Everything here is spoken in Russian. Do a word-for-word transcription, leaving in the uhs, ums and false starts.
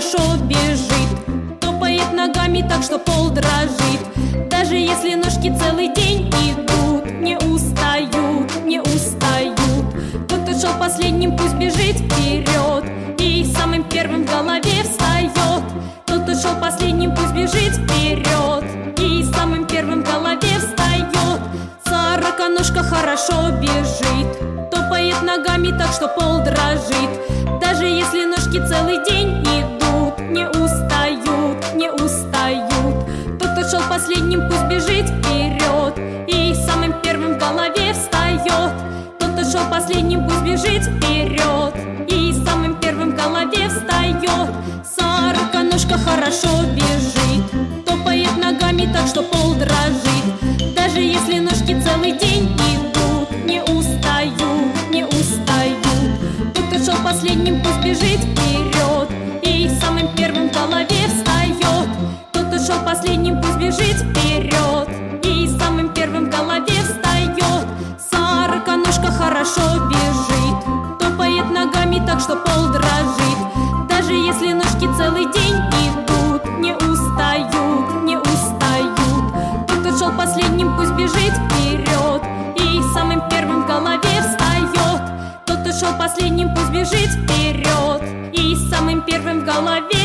хорошо бежит, топает ногами так, что пол дрожит. Даже если ножки целый день идут, не устают, не устают. Тот, кто шел последним, пусть бежит вперед и самым первым в голове встает. Тот, кто шел последним, пусть бежит вперед и самым первым в голове встает. Сороконожка хорошо бежит, топает ногами так, что пол дрожит. Даже если ножки целый день идут, не устают, не устают. Тот, кто шел последним, пусть бежит вперед и самым первым в голове встает. Тот, кто шел последним, пусть бежит вперед и самым первым в голове встает. Сороконожка хорошо бежит, топает ногами так, что пол дрожит. Даже если ножки целый день идут, не устают, не устают. Тот, кто шел последним, пусть бежит вперед и самым первым в голове встает. Тот, кто шел последним, пусть бежит вперед и самым первым в голове встает. Сороконожка хорошо бежит, топает ногами так, что пол дрожит. Даже если ножки целый день идут, не устают, не устают. Тот, кто шел последним, пусть бежит вперед и самым первым в голове встает. Тот, кто шел последним, пусть бежит вперед и самым первым в голове